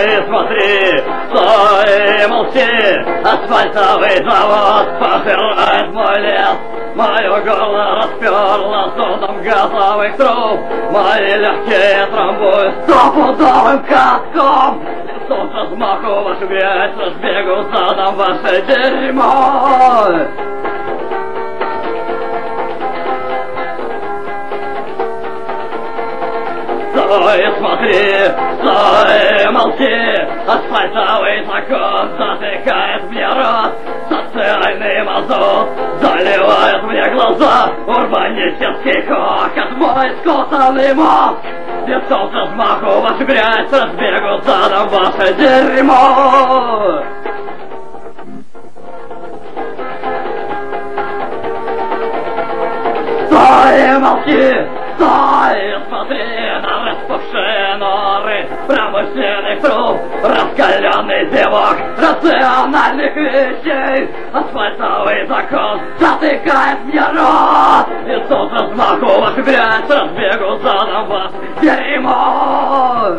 Стой, смотри, стой и молчи. Асфальтовый завод пожирает мой лес. Мое горло расперло зондом газовых труб. Мои легкие трамбуют стопудовым катком. Лицом с размаху вашу грязь разбегу задом ваше дерьмо. Стой, смотри, стой, молчи. Асфальтовый закон затыкает мне рот. Социальный мазут заливает мне глаза. Урбанистический хохот, мой скотанный мозг. Лицом с размаху вашу грязь разбегу задом ваше дерьмо. Стой, молчи, стой, смотри на распухшие норы промышленных труб, раскаленный зевок рациональных вещей. Асфальтовый закон затыкает мне рот. И тут размаху вашу грязь разбегу задом вас дерьмо.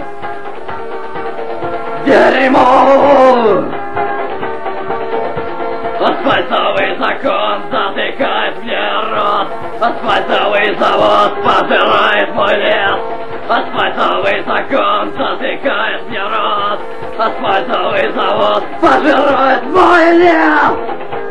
Дерьмо. Асфальтовый закон затыкает мне рот. Асфальтовый завод пожирает мой лес. Асфальтовый закон затыкает мне рот. Асфальтовый завод пожирает мой лес.